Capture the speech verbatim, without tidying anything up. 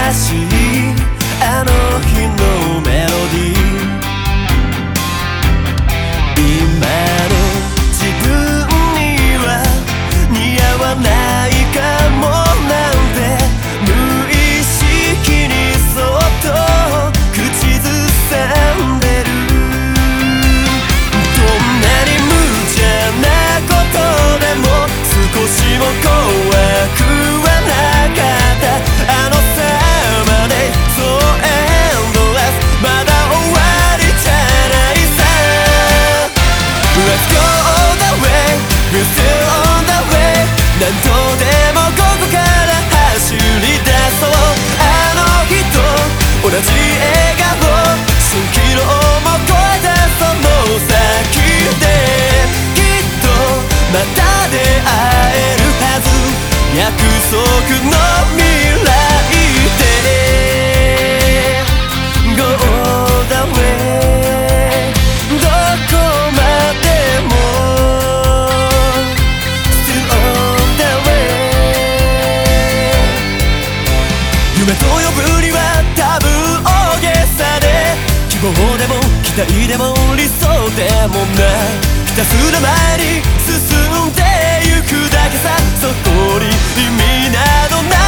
しいあの日のメロディー、今の自分には似合わないかもなんて無意識にそっと口ずさんでる。どんなに無茶なことでも少しも怖くはなかった。あのさまでそうエンドレス、まだ終わりじゃないさ。 Let's go all the way, we're still on the way。 何度でもここから走り出そう。あの日と同じ笑顔、蜃気楼も越えたその先できっとまた出会えるはず。約束の未来で Go all the way、 どこまでも Still on the way。 夢と呼ぶには多分大げさで、希望でも期待でも理想でもない。ひたすら前に進んでゆくだけさ。そこに意味などない。